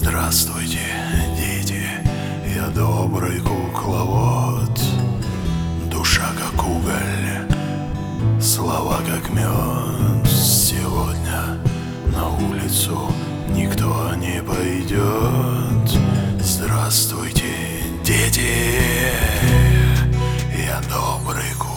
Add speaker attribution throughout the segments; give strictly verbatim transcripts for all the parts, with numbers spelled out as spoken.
Speaker 1: Здравствуйте, дети, я добрый кукловод. Душа как уголь, слова как мед. Сегодня на улицу никто не пойдет. Здравствуйте, дети, я добрый кукловод.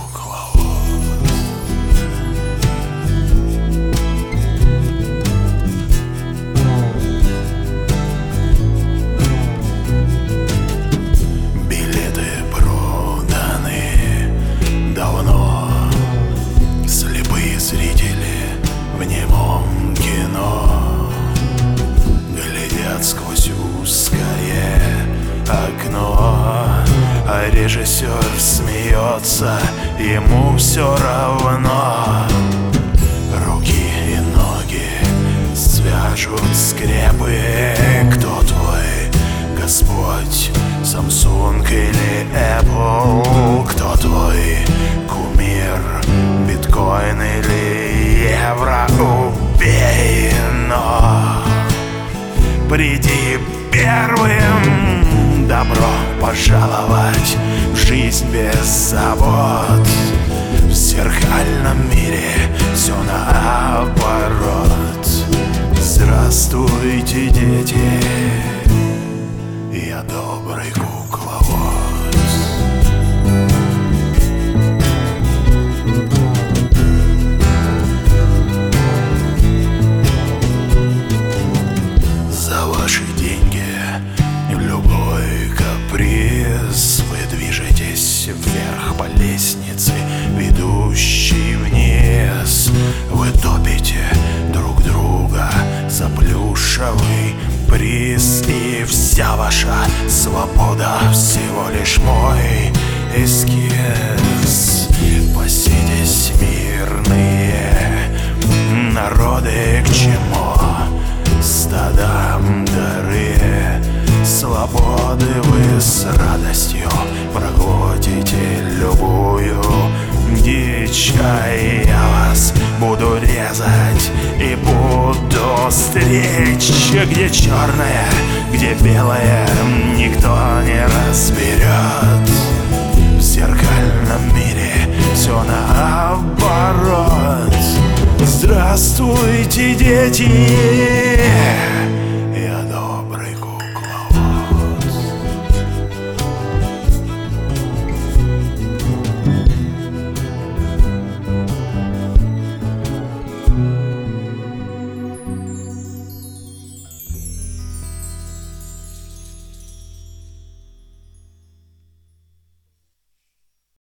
Speaker 1: Зрители в немом кино глядят сквозь узкое окно, а режиссер смеется, ему все равно. Руки и ноги свяжут скрепы. Кто твой Господь, Samsung или Apple? Кто твой кумир, биткоин или евро? Убей, но приди первым. Добро пожаловать в жизнь без забот. В зеркальном мире все наоборот. Здравствуйте, дети, я добрый кукловод. За ваши деньги любой каприз. Вы движетесь вверх по лестнице, ведущей вниз. Вы топите друг друга за плюшевый приз. И вся ваша свобода всего лишь мой эскиз. Паситесь, мирные народы, к чему стадам дары свободы? Вы с радостью проглотите любую дичь, а я вас буду резать и буду стричь. Где черное, где белое, никто не разберет. В зеркальном мире все наоборот. Здравствуйте, дети,